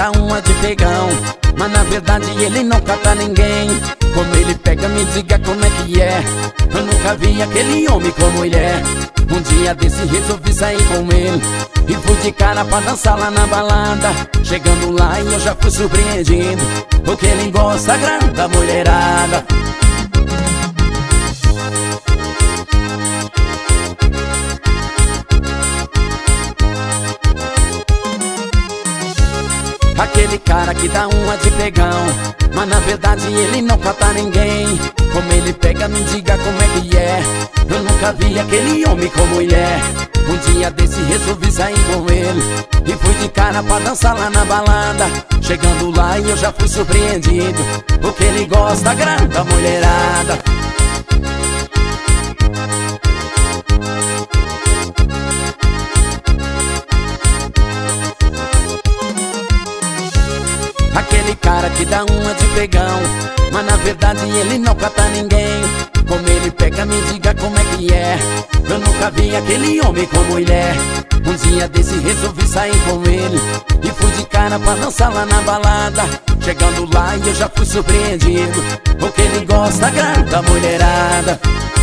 dá uma de pegão, mas na verdade ele não cata ninguém. Como ele pega, me diga como é que é. Eu nunca vi aquele homem como ele é. Um dia desse resolvi sair com ele e fui de cara pra dançar lá na balada. Chegando lá e eu já fui surpreendido, porque ele gosta grande da mulherada. Aquele cara que dá uma de pegão, mas na verdade ele não cata ninguém. Como ele pega, me diga como é que é. Eu nunca vi aquele homem como ele é. Um dia desse resolvi sair com ele e fui de cara pra dançar lá na balada. Chegando lá e eu já fui surpreendido, porque ele gosta grande da mulherada. Aquele cara que dá uma de pegão, mas na verdade ele não cata ninguém. Como ele pega, me diga como é que é. Eu nunca vi aquele homem como ele é. Um dia desse resolvi sair com ele e fui de cara pra dançar lá na balada. Chegando lá e eu já fui surpreendido, porque ele gosta grande da mulherada.